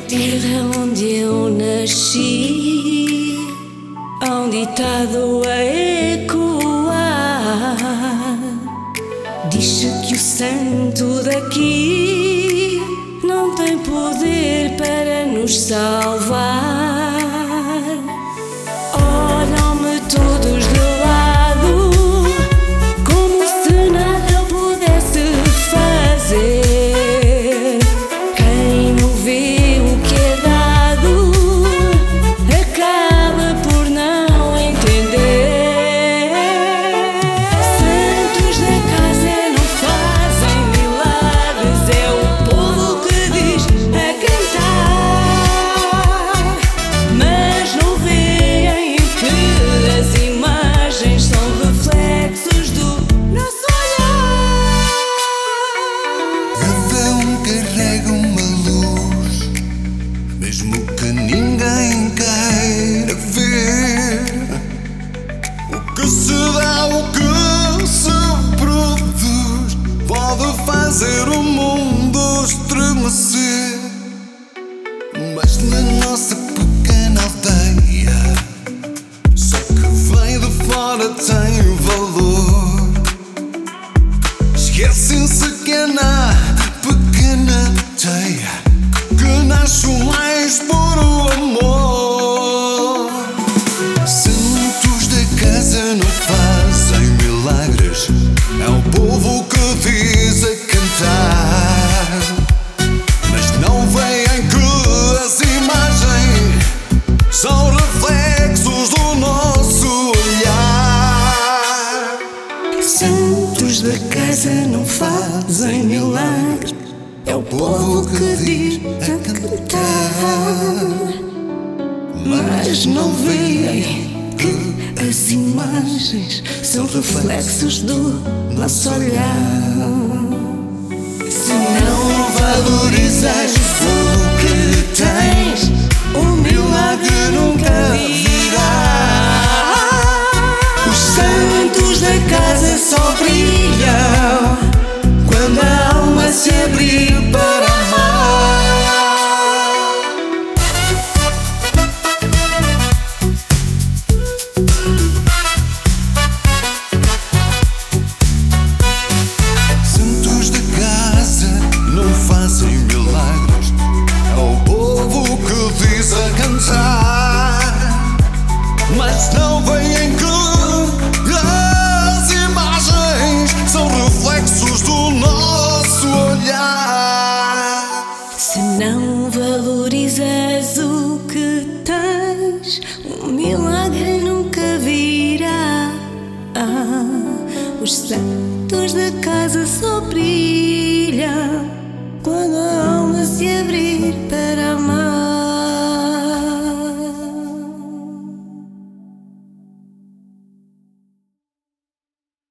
terra onde eu nasci, há um ditado a ecoar. Diz-se que o santo daqui não tem poder para nos salvar. Olham-me todos de lado, como se nada pudesse fazer. Quem não vê o que é dado acaba por não entender. Santos da casa não fazem milagres, é o povo que diz a cantar, mas não veem que as imagens são reflexos do nosso olhar. Cada um carrega uma luz, mesmo que ninguém queira ver. O que se dá, o que se produz, pode fazer o mundo estremecer. Mas na nossa pequena aldeia, só que vem de fora tem valor. Esquecem-se que é na pequena teia que nasce o mais puro amor. Santos da casa não fazem milagres, é o povo que diz a cantar, mas não veem que as imagens são reflexos do nosso olhar. Santos da casa não fazem milagres, é o povo que diz a cantar, mas não veem que as imagens são reflexos do nosso olhar. Se não valorizas o que tens, o milagre nunca virá. Os santos da casa só brilham quando a alma se abrir para amar. Santos da casa não fazem milagres, é o povo que diz a cantar, mas não veem que as imagens são reflexos do nosso olhar. Se não valorizas o que tens, o milagre nunca virá. Os santos da casa só brilham quando a